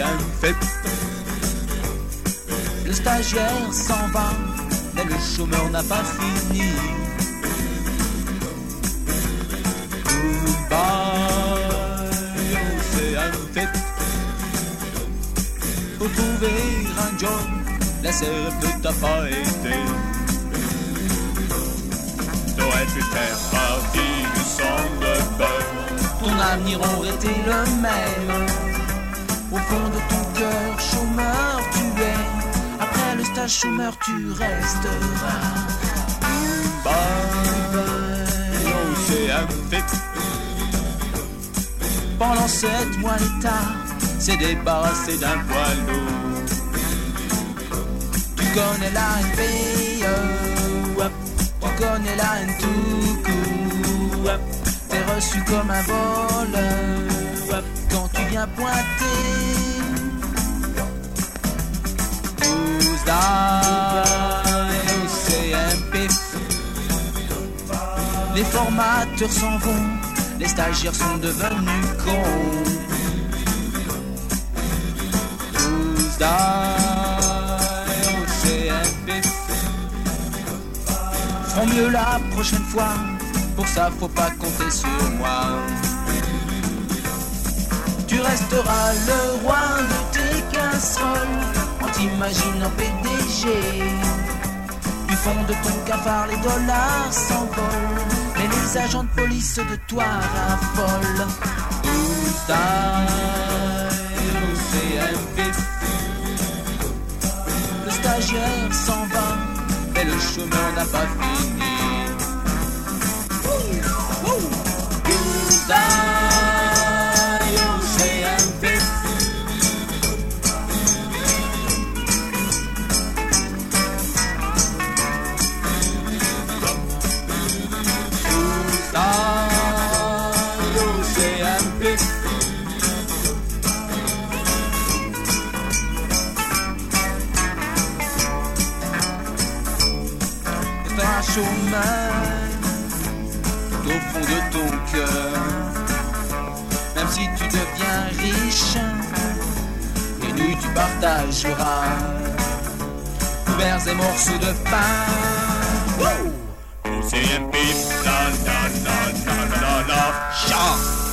un fait. Le stagiaire s'en va, mais le chômeur n'a pas fini. Goodbye, c'est un fait. Faut trouver un job, la CFE t'a pas aidé. T'aurais pu faire partie du centre de peur. Ton avenir aurait été le même. Au fond de ton cœur, chômeur tu es. Après le stage chômeur tu resteras. Bye bye, oh c'est un fait. Pendant 7 mois l'État s'est débarrassé d'un poids lourd. Tu connais la NPE, tu connais la N tout court. T'es reçu comme un voleur quand tu viens pointer. Who's die, CMP. Les formateurs s'en vont, les stagiaires sont devenus cons. Who's die, CMP. Feront mieux la prochaine fois. Pour ça, faut pas compter sur moi. Tu resteras le roi de tes casseroles en t'imaginant PDG. Du fond de ton cafard, les dollars s'envolent, mais les agents de police de toi raffolent. Who's die, CMP. Le stagiaire s'en va, mais le chômeur n'a pas fini. Un chômeur au fond de ton cœur, même si tu deviens riche, les nuits tu partageras couverts et morceaux de pain. Wouh! CMP, la la la la la la la.